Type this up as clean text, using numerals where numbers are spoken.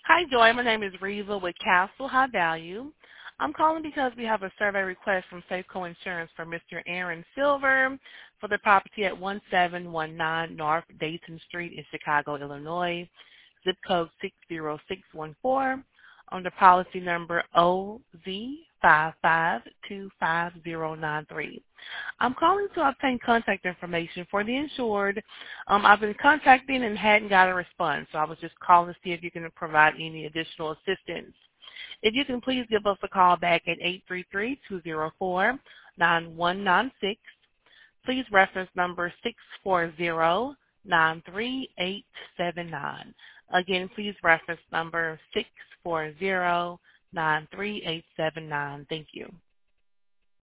Hi, Joy. My name is Reva with Castle High Value. I'm calling because we have a survey request from Safeco Insurance for Mr. Aaron Silver for the property at 1719 North Dayton Street in Chicago, Illinois, zip code 60614, under policy number OZ552593. I'm calling to obtain contact information for the insured. I've been contacting and hadn't got a response, so I was just calling to see if you can provide any additional assistance. If you can please give us a call back at 833-204-9196. Please reference number 640-93879. Again, please reference number 640-93879. Thank you.